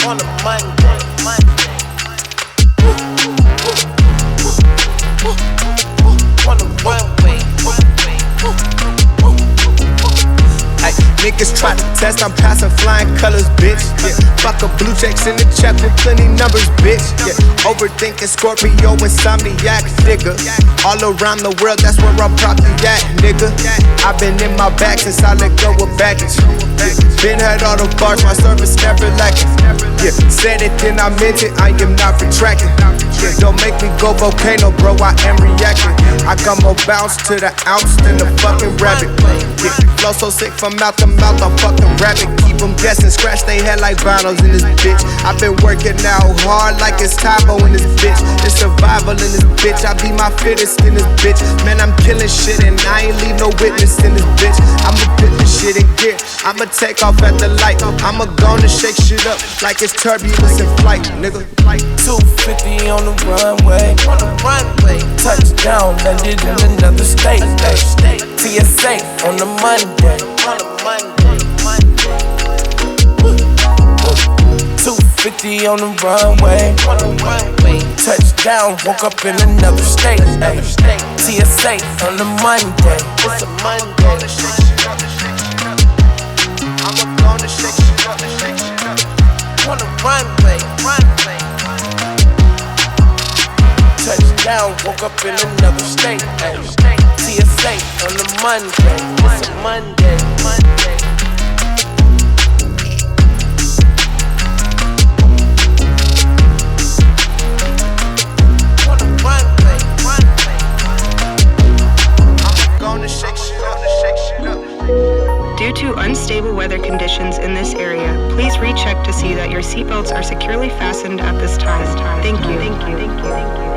on a Monday. On the runway. Ay, niggas try to test, I'm passing flying colors, bitch. Yeah, fuck a blue checks in the check with plenty numbers, bitch. Yeah, overthinking Scorpio, insomniac, nigga. All around the world, that's where I'm probably at, nigga. I've been in my bag since I let go with baggage. Yeah, been had all the bars, my service never lacking. Yeah, said it, then I meant it, I am not retracting. Yeah, don't make me go volcano, bro, I am reacting. I got more bounce to the ounce than the fucking rabbit. Yeah, flow so sick from mouth to mouth, I'm fucking rapping. Keep them guessing, scratch they head like vinyls in this bitch. I've been working out hard like it's Tybo in this bitch. It's survival in this bitch, I be my fittest in this bitch. Man, I'm killing shit and I ain't leave no witness in this bitch. I'ma put this shit in gear, I'ma take off at the light. I'ma go and shake shit up like it's turbulence in flight, nigga. 250 on the runway. Touchdown, landed in another state. TSA on the Monday. 250 on the runway. Touchdown, woke up in another state. TSA on the Monday. It's a Monday. I'ma go and shake shit up, shake shit up. On the runway. Touchdown, woke up in another state. TSA on the Monday. It's a Monday. On the runway. I'm gonna shake shit up, shake shit up. Due to unstable weather conditions in this area, please recheck to see that your seatbelts are securely fastened at this time. Thank you.